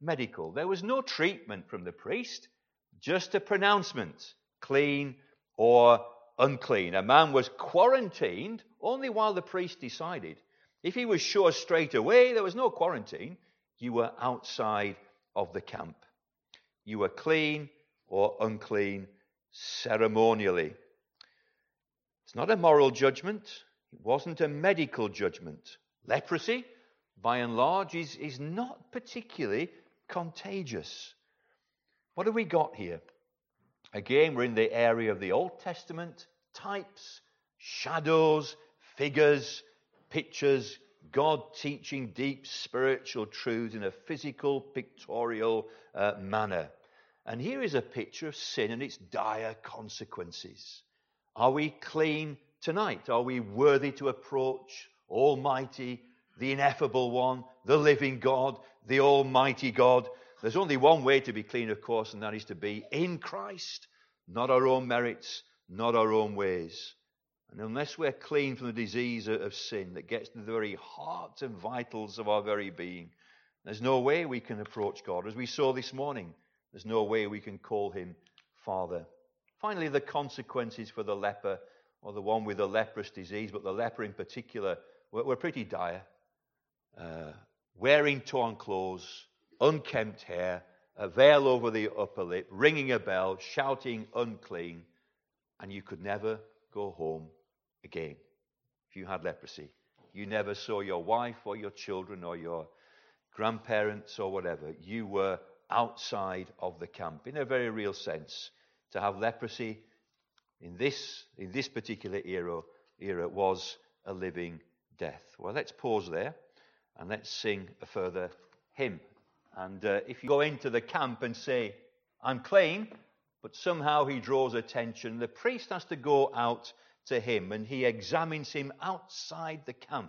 medical. There was no treatment from the priest, just a pronouncement, clean or unclean. A man was quarantined only while the priest decided. If he was sure straight away there was no quarantine, you were outside of the camp. You were clean or unclean ceremonially. It's not a moral judgment. It wasn't a medical judgment. Leprosy, by and large, is not particularly contagious. What have we got here? Again, we're in the area of the Old Testament. Types, shadows, figures, pictures, God teaching deep spiritual truths in a physical, pictorial manner. And here is a picture of sin and its dire consequences. Are we clean tonight? Are we worthy to approach Almighty, the ineffable one, the living God, the Almighty God? There's only one way to be clean, of course, and that is to be in Christ, not our own merits, not our own ways. And unless we're clean from the disease of sin that gets to the very heart and vitals of our very being, there's no way we can approach God. As we saw this morning, there's no way we can call him Father. Finally, the consequences for the leper, or the one with the leprous disease, but the leper in particular, were pretty dire. Wearing torn clothes, unkempt hair, a veil over the upper lip, ringing a bell, shouting unclean, and you could never go home again if you had leprosy. You never saw your wife or your children or your grandparents or whatever. You were outside of the camp in a very real sense. To have leprosy in this particular era was a living death. Well, let's pause there and let's sing a further hymn. And if you go into the camp and say, I'm clean, but somehow he draws attention, the priest has to go out to him and he examines him outside the camp.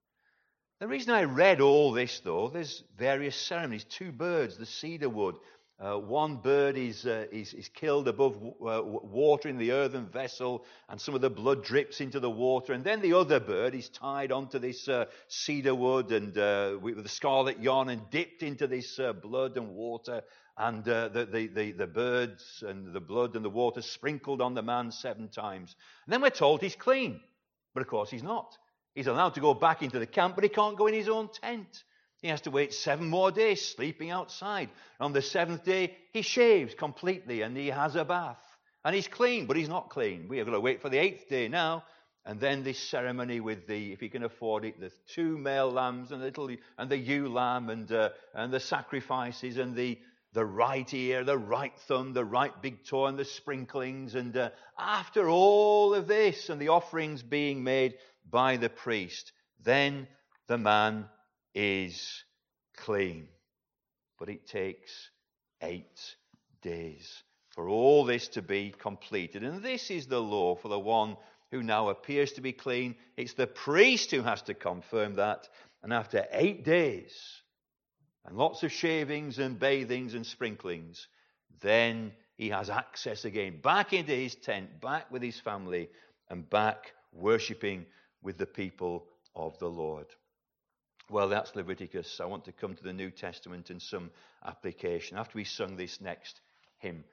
The reason I read all this, though, there's various ceremonies. 2 birds, the cedar wood. One bird is killed above water in the earthen vessel, and some of the blood drips into the water. And then the other bird is tied onto this cedar wood and with the scarlet yarn and dipped into this blood and water. And the birds and the blood and the water sprinkled on the man 7 times. And then we're told he's clean. But of course he's not. He's allowed to go back into the camp, but he can't go in his own tent. He has to wait 7 more days sleeping outside. On the 7th day, he shaves completely and he has a bath. And he's clean, but he's not clean. We have got to wait for the 8th day now. And then this ceremony with the, if he can afford it, the 2 male lambs and the ewe lamb and the sacrifices and the right ear, the right thumb, the right big toe and the sprinklings. And after all of this and the offerings being made by the priest, then the man is clean. But it takes 8 days for all this to be completed. And this is the law for the one who now appears to be clean. It's the priest who has to confirm that. And after 8 days, and lots of shavings and bathings and sprinklings, then he has access again, back into his tent, back with his family, and back worshipping with the people of the Lord. Well, that's Leviticus. I want to come to the New Testament and some application after we sung this next hymn.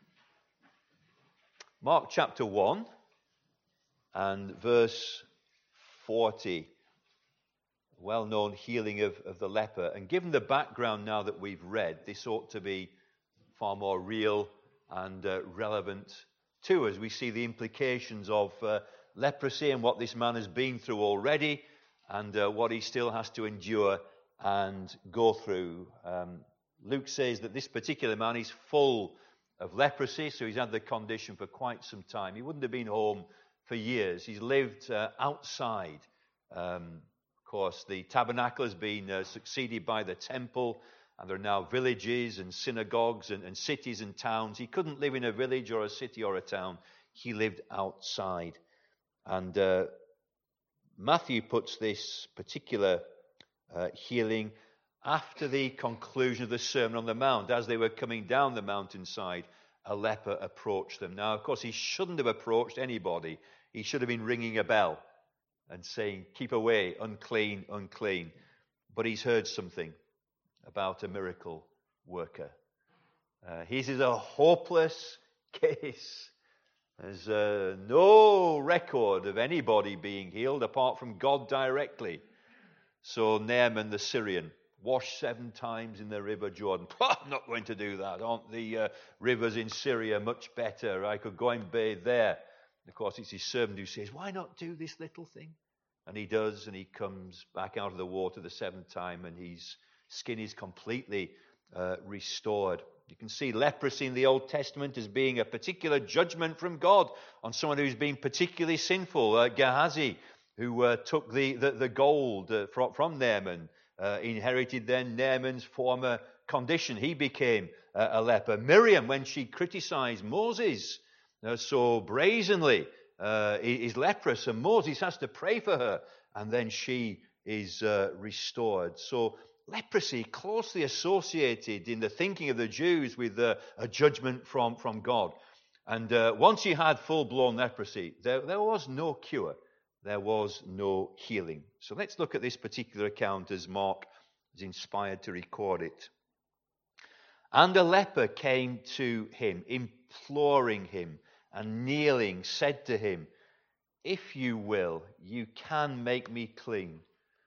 Mark chapter 1 and verse 40. Well-known healing of the leper. And given the background now that we've read, this ought to be far more real and relevant to us. We see the implications of leprosy and what this man has been through already and what he still has to endure and go through. Luke says that this particular man is full of leprosy, so he's had the condition for quite some time. He wouldn't have been home for years. He's lived outside. Of course, the tabernacle has been succeeded by the temple, and there are now villages and synagogues and cities and towns. He couldn't live in a village or a city or a town. He lived outside. And Matthew puts this particular healing after the conclusion of the Sermon on the Mount. As they were coming down the mountainside, a leper approached them. Now, of course, he shouldn't have approached anybody. He should have been ringing a bell and saying, keep away, unclean, unclean. But he's heard something about a miracle worker. His is a hopeless case. There's no record of anybody being healed apart from God directly. So Naaman the Syrian, washed 7 times in the river Jordan. I'm not going to do that. Aren't the rivers in Syria much better? I could go and bathe there. And of course, it's his servant who says, why not do this little thing? And he does, and he comes back out of the water the 7th time, and his skin is completely restored. You can see leprosy in the Old Testament as being a particular judgment from God on someone who's been particularly sinful. Gehazi, who took the gold from Naaman, inherited then Naaman's former condition. He became a leper. Miriam, when she criticized Moses so brazenly, is leprous, and Moses has to pray for her, and then she is restored. So leprosy closely associated in the thinking of the Jews with a judgment from God. And once you had full-blown leprosy, there was no cure. There was no healing. So let's look at this particular account as Mark is inspired to record it. And a leper came to him, imploring him, and kneeling, said to him, if you will, you can make me clean.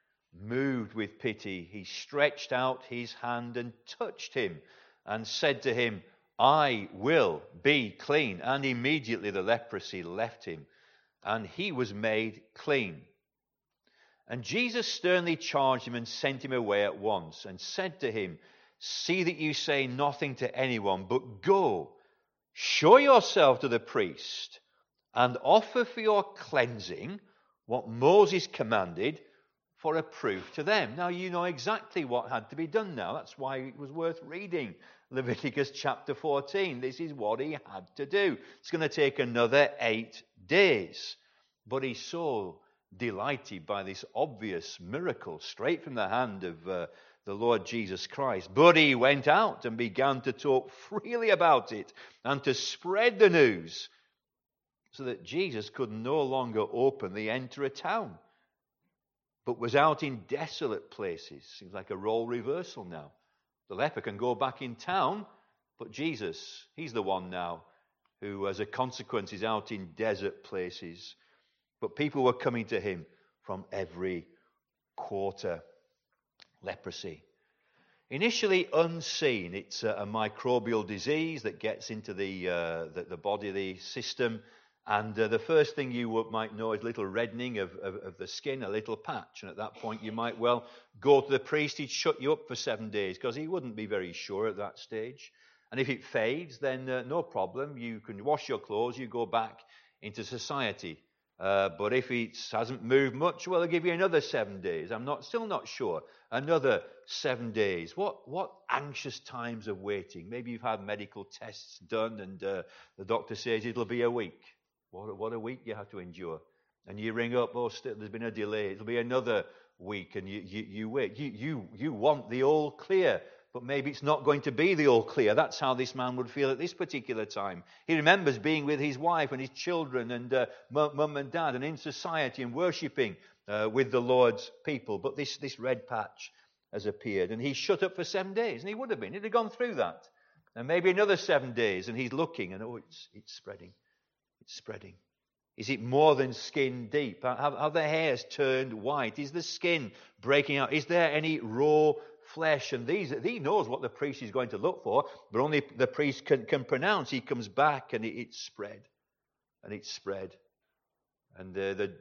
Moved with pity, he stretched out his hand and touched him, and said to him, I will be clean. And immediately the leprosy left him, and he was made clean. And Jesus sternly charged him and sent him away at once, and said to him, see that you say nothing to anyone, but go, show yourself to the priest, and offer for your cleansing what Moses commanded, for a proof to them. Now you know exactly what had to be done now. That's why it was worth reading Leviticus chapter 14. This is what he had to do. It's going to take another 8 days. But he's so delighted by this obvious miracle straight from the hand of the Lord Jesus Christ. But he went out and began to talk freely about it and to spread the news, so that Jesus could no longer openly enter a town, but was out in desolate places. Seems like a role reversal now. The leper can go back in town, but Jesus, he's the one now who, as a consequence, is out in desert places. But people were coming to him from every quarter. Leprosy. Initially unseen, it's a microbial disease that gets into the body, the system. And the first thing you might know is a little reddening of the skin, a little patch. And at that point, you might well go to the priest. He'd shut you up for 7 days because he wouldn't be very sure at that stage. And if it fades, then no problem. You can wash your clothes. You go back into society. But if it hasn't moved much, well, they'll give you another 7 days. Still not sure. Another 7 days. What anxious times of waiting. Maybe you've had medical tests done and the doctor says it'll be a week. What a week you have to endure. And you ring up, there's been a delay. It'll be another week, and you wait. You want the all clear, but maybe it's not going to be the all clear. That's how this man would feel at this particular time. He remembers being with his wife and his children and mum and dad and in society and worshipping with the Lord's people. But this red patch has appeared, and he's shut up for 7 days, and he would have been. He'd have gone through that. And maybe another 7 days, and he's looking, and it's spreading. It's spreading. Is it more than skin deep? Have the hairs turned white? Is the skin breaking out? Is there any raw flesh? And he knows what the priest is going to look for, but only the priest can pronounce. He comes back and it's spread. And it's spread. And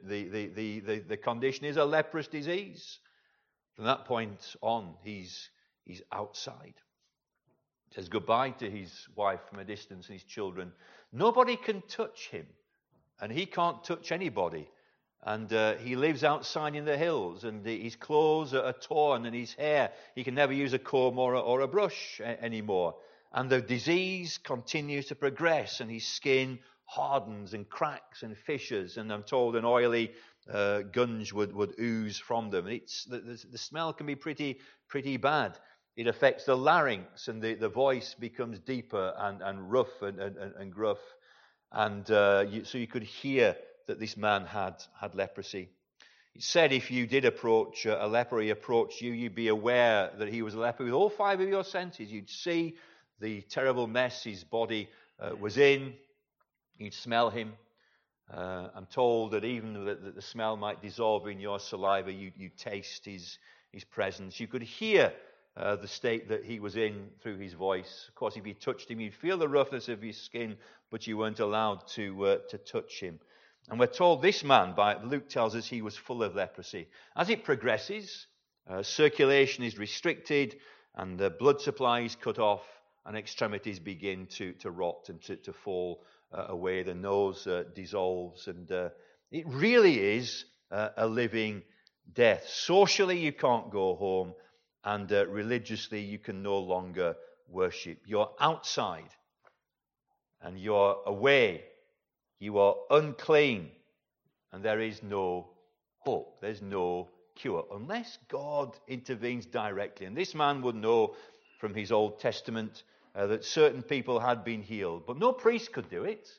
the condition is a leprous disease. From that point on, he's outside. Says goodbye to his wife from a distance and his children. Nobody can touch him, and he can't touch anybody. And he lives outside in the hills, and his clothes are torn, and his hair, he can never use a comb or a brush anymore. And the disease continues to progress, and his skin hardens and cracks and fissures, and I'm told an oily gunge would ooze from them. And the smell can be pretty bad. It affects the larynx, and the voice becomes deeper and rough and gruff. And so you could hear that this man had leprosy. It said if you did approach a leper, he approached you, you'd be aware that he was a leper with all five of your senses. You'd see the terrible mess his body was in. You'd smell him. I'm told that even that the smell might dissolve in your saliva, you'd taste his presence. You could hear the state that he was in through his voice. Of course, if you touched him, you'd feel the roughness of his skin, but you weren't allowed to touch him. And we're told this man, Luke tells us he was full of leprosy. As it progresses, circulation is restricted, and the blood supply is cut off, and extremities begin to rot and to fall away. The nose dissolves, and it really is a living death. Socially, you can't go home, and religiously, you can no longer worship. You're outside, and you're away. You are unclean, and there is no hope. There's no cure, unless God intervenes directly. And this man would know from his Old Testament that certain people had been healed, but no priest could do it.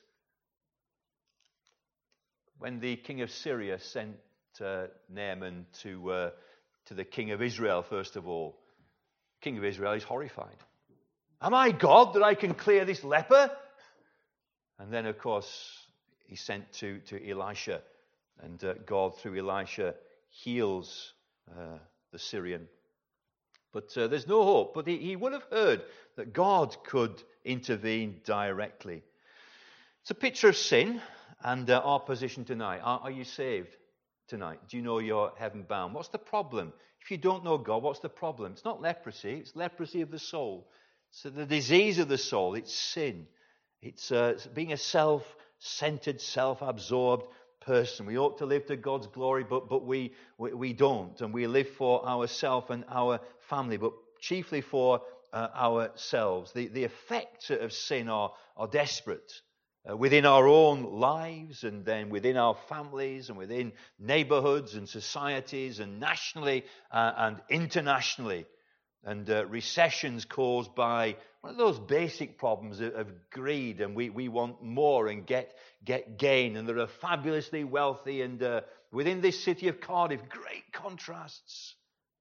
When the king of Syria sent Naaman to the king of Israel, first of all, the king of Israel is horrified. Am I God that I can clear this leper? And then, of course, he's sent to Elisha, and God, through Elisha, heals the Syrian. But there's no hope. But he would have heard that God could intervene directly. It's a picture of sin and our position tonight. Are you saved tonight? Do you know you're heaven bound? What's the problem? If you don't know God, what's the problem? It's not leprosy. It's leprosy of the soul. It's the disease of the soul. It's sin. It's being a self-centered, self-absorbed person. We ought to live to God's glory, but we don't. And we live for ourselves and our family, but chiefly for ourselves. The effects of sin are desperate. Within our own lives, and then within our families, and within neighborhoods and societies, and nationally and internationally. And recessions caused by one of those basic problems of greed, and we want more and get gain. And there are fabulously wealthy, and within this city of Cardiff, great contrasts.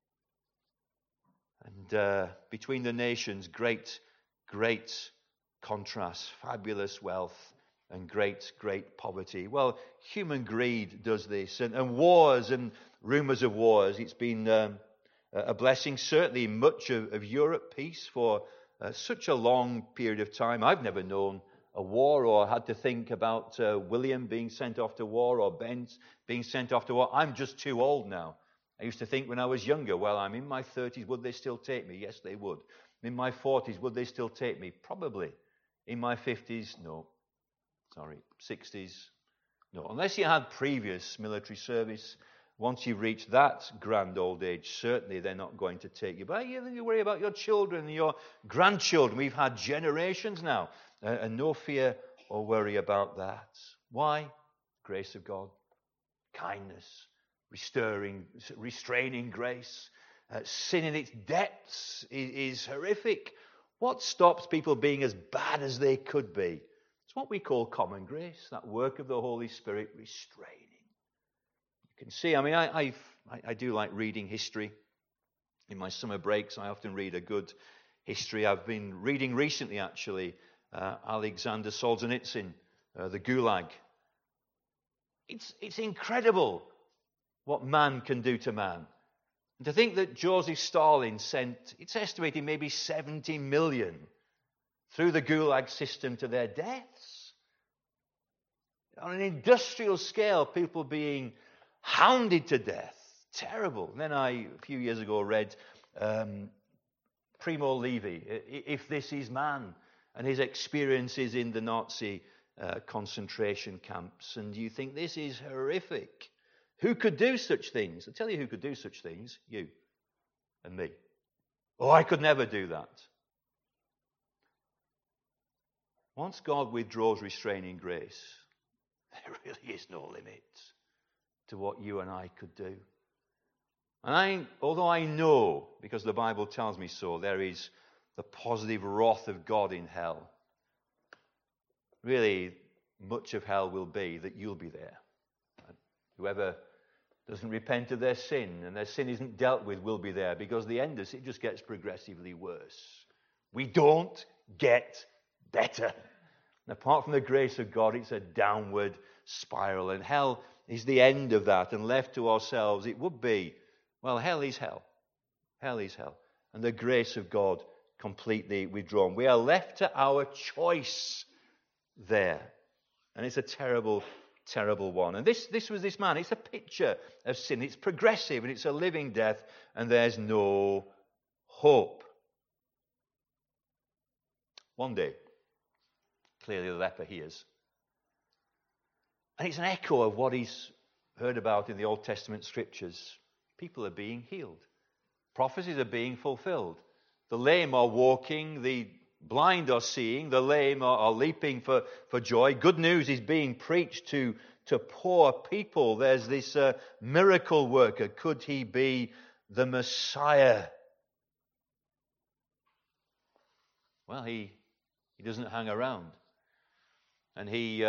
And between the nations, great contrasts, fabulous wealth and great poverty. Well, human greed does this, and wars and rumors of wars. It's been a blessing, certainly in much of Europe, peace for such a long period of time. I've never known a war or had to think about William being sent off to war or Ben being sent off to war. I'm just too old now. I used to think when I was younger, well, I'm in my 30s, would they still take me? Yes, they would. In my 40s, would they still take me? Probably. In my 50s, no. Sorry, 60s, no. Unless you had previous military service, once you've reached that grand old age, certainly they're not going to take you. But you worry about your children and your grandchildren. We've had generations now, and no fear or worry about that. Why? Grace of God, kindness, restraining grace. Sin in its depths is horrific. What stops people being as bad as they could be? It's what we call common grace, that work of the Holy Spirit restraining. You can see, I mean, I do like reading history. In my summer breaks, I often read a good history. I've been reading recently, actually, Alexander Solzhenitsyn, The Gulag. It's incredible what man can do to man. And to think that Joseph Stalin sent, it's estimated, maybe 70 million through the Gulag system to their deaths. On an industrial scale, people being hounded to death. Terrible. And then I, a few years ago, read Primo Levi, If This Is Man, and his experiences in the Nazi concentration camps. And you think, this is horrific. Who could do such things? I'll tell you who could do such things. You and me. Oh, I could never do that. Once God withdraws restraining grace, there really is no limit to what you and I could do. And although I know, because the Bible tells me so, there is the positive wrath of God in hell. Really, much of hell will be that you'll be there. Whoever doesn't repent of their sin, and their sin isn't dealt with, will be there, because the end of it just gets progressively worse. We don't get better. And apart from the grace of God, it's a downward spiral, and hell is the end of that, and left to ourselves, it would be, well, hell is hell. Hell is hell. And the grace of God completely withdrawn. We are left to our choice there. And it's a terrible, terrible one. And this was this man. It's a picture of sin. It's progressive and it's a living death, and there's no hope. One day, clearly the leper hears. And it's an echo of what he's heard about in the Old Testament scriptures. People are being healed. Prophecies are being fulfilled. The lame are walking, the blind are seeing, the lame are leaping for joy. Good news is being preached to poor people. There's this miracle worker. Could he be the Messiah? Well, he doesn't hang around. And he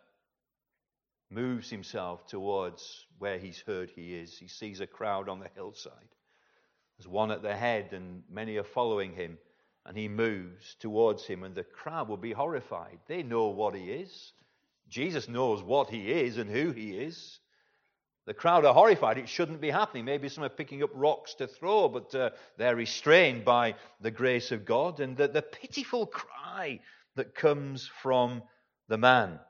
moves himself towards where he's heard he is. He sees a crowd on the hillside. There's one at the head, and many are following him. And he moves towards him, and the crowd will be horrified. They know what he is. Jesus knows what he is and who he is. The crowd are horrified. It shouldn't be happening. Maybe some are picking up rocks to throw, but they're restrained by the grace of God. And the pitiful cry that comes from the man.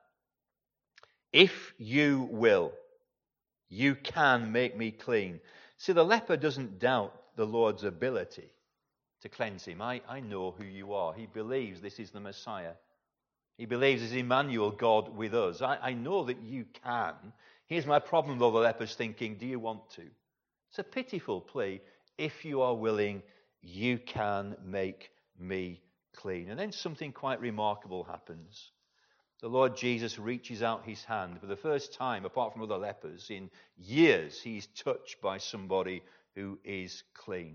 If you will, you can make me clean. See, the leper doesn't doubt the Lord's ability to cleanse him. I know who you are. He believes this is the Messiah. He believes it's Emmanuel, God with us. I know that you can. Here's my problem, though, the leper's thinking, do you want to? It's a pitiful plea. If you are willing, you can make me clean. And then something quite remarkable happens. The Lord Jesus reaches out his hand. For the first time, apart from other lepers, in years, he's touched by somebody who is clean.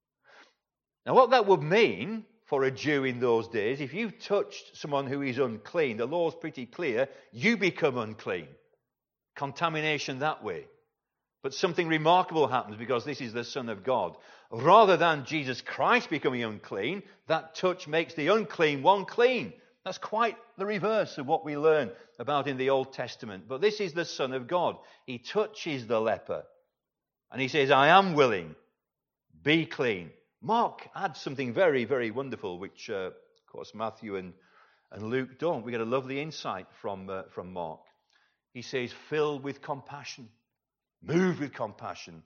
Now, what that would mean for a Jew in those days, if you've touched someone who is unclean, the law's pretty clear, you become unclean. Contamination that way. But something remarkable happens because this is the Son of God. Rather than Jesus Christ becoming unclean, that touch makes the unclean one clean. That's quite the reverse of what we learn about in the Old Testament. But this is the Son of God. He touches the leper. And he says, I am willing. Be clean. Mark adds something very, very wonderful, which, of course, Matthew and Luke don't. We get a lovely insight from Mark. He says, filled with compassion. Moved with compassion.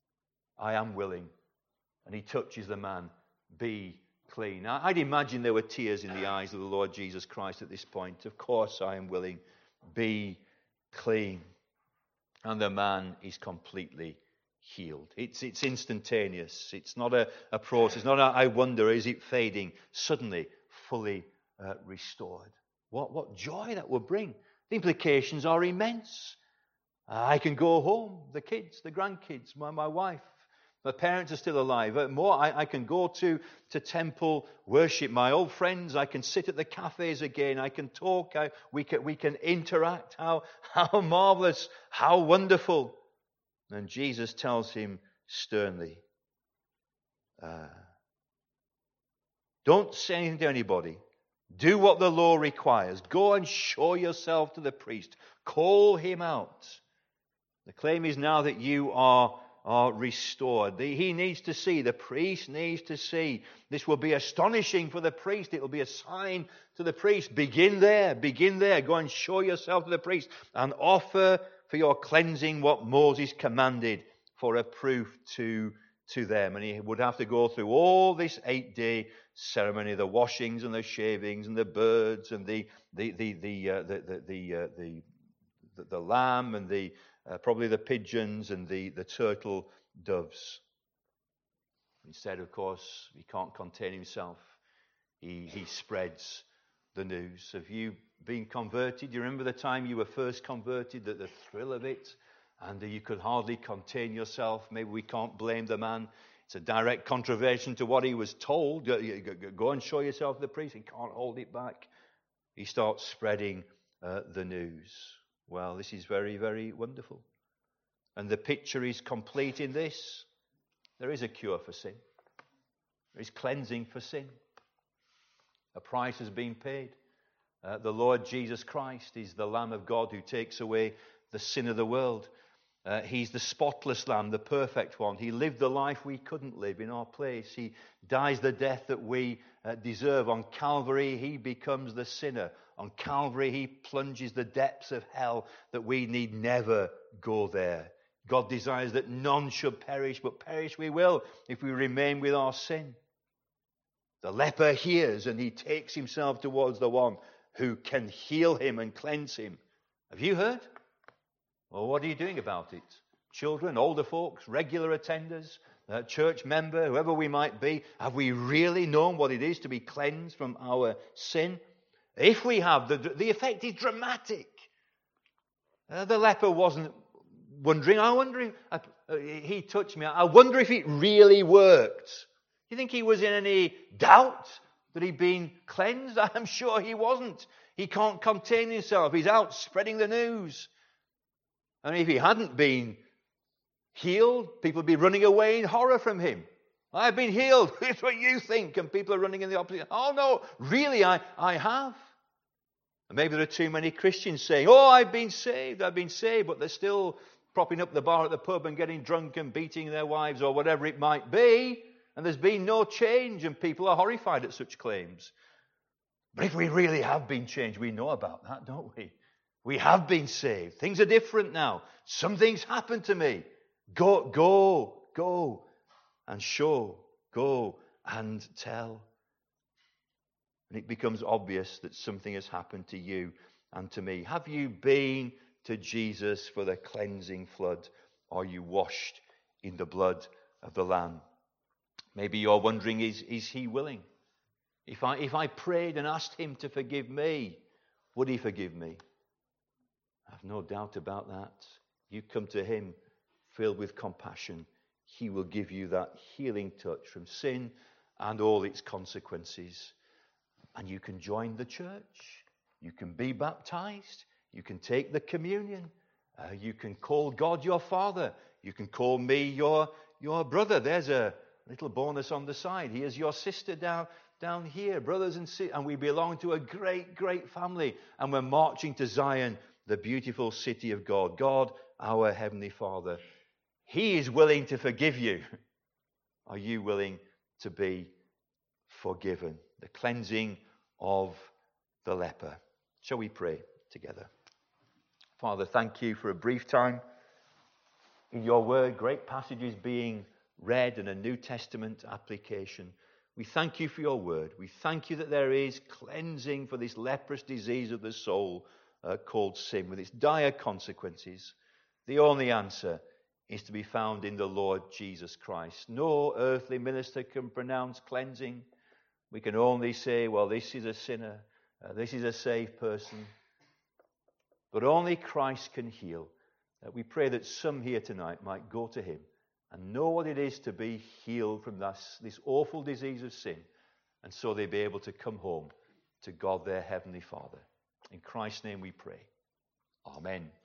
I am willing. And he touches the man. Be clean. I'd imagine there were tears in the eyes of the Lord Jesus Christ at this point. Of course I am willing. Be clean. And the man is completely healed. It's instantaneous. It's not a process. It's not I wonder, is it fading? Suddenly, fully restored. What joy that will bring. The implications are immense. I can go home, the kids, the grandkids, my wife. My parents are still alive. I can go to temple worship. My old friends, I can sit at the cafes again. I can talk. We can interact. How marvelous, how wonderful. And Jesus tells him sternly, don't say anything to anybody. Do what the law requires. Go and show yourself to the priest. Call him out. The claim is now that you are restored. He needs to see. The priest needs to see. This will be astonishing for the priest. It will be a sign to the priest. Begin there. Begin there. Go and show yourself to the priest and offer for your cleansing what Moses commanded for a proof to them. And he would have to go through all this 8-day ceremony, the washings and the shavings and the birds and the lamb and the probably the pigeons and the turtle doves. Instead, of course, he can't contain himself. He spreads the news. Have you been converted? Do you remember the time you were first converted, the thrill of it? And you could hardly contain yourself. Maybe we can't blame the man. It's a direct contravention to what he was told. Go and show yourself to the priest. He can't hold it back. He starts spreading the news. Well, this is very, very wonderful. And the picture is complete in this. There is a cure for sin. There is cleansing for sin. A price has been paid. The Lord Jesus Christ is the Lamb of God who takes away the sin of the world. He's the spotless Lamb, the perfect one. He lived the life we couldn't live in our place. He dies the death that we deserve. On Calvary, he becomes the sinner. On Calvary, he plunges the depths of hell that we need never go there. God desires that none should perish, but perish we will if we remain with our sin. The leper hears and he takes himself towards the one who can heal him and cleanse him. Have you heard? Well, what are you doing about it? Children, older folks, regular attenders, church member, whoever we might be, have we really known what it is to be cleansed from our sin? If we have, the effect is dramatic. The leper wasn't wondering, I wonder if he touched me. I wonder if it really worked. Do you think he was in any doubt that he'd been cleansed? I'm sure he wasn't. He can't contain himself. He's out spreading the news. I mean, if he hadn't been healed, people would be running away in horror from him. I've been healed. It's what you think. And people are running in the opposite. Oh, no, really, I have. And maybe there are too many Christians saying, oh, I've been saved, but they're still propping up the bar at the pub and getting drunk and beating their wives or whatever it might be. And there's been no change, and people are horrified at such claims. But if we really have been changed, we know about that, don't we? We have been saved. Things are different now. Something's happened to me. Go and show. Go and tell. And it becomes obvious that something has happened to you and to me. Have you been to Jesus for the cleansing flood? Are you washed in the blood of the Lamb? Maybe you're wondering, is he willing? If I prayed and asked him to forgive me, would he forgive me? I have no doubt about that. You come to him filled with compassion. He will give you that healing touch from sin and all its consequences. And you can join the church. You can be baptized. You can take the communion. You can call God your Father. You can call me your brother. There's a little bonus on the side. He is your sister down here, brothers and sisters. And we belong to a great, great family. And we're marching to Zion, the beautiful city of God. God, our Heavenly Father. He is willing to forgive you. Are you willing to be forgiven? The cleansing of the leper. Shall we pray together? Father, thank you for a brief time in your word, great passages being read and a New Testament application. We thank you for your word. We thank you that there is cleansing for this leprous disease of the soul called sin, with its dire consequences. The only answer is to be found in the Lord Jesus Christ. No earthly minister can pronounce cleansing. We can only say, well, this is a sinner, this is a saved person. But only Christ can heal. We pray that some here tonight might go to him and know what it is to be healed from this awful disease of sin, and so they be able to come home to God their Heavenly Father. In Christ's name we pray. Amen.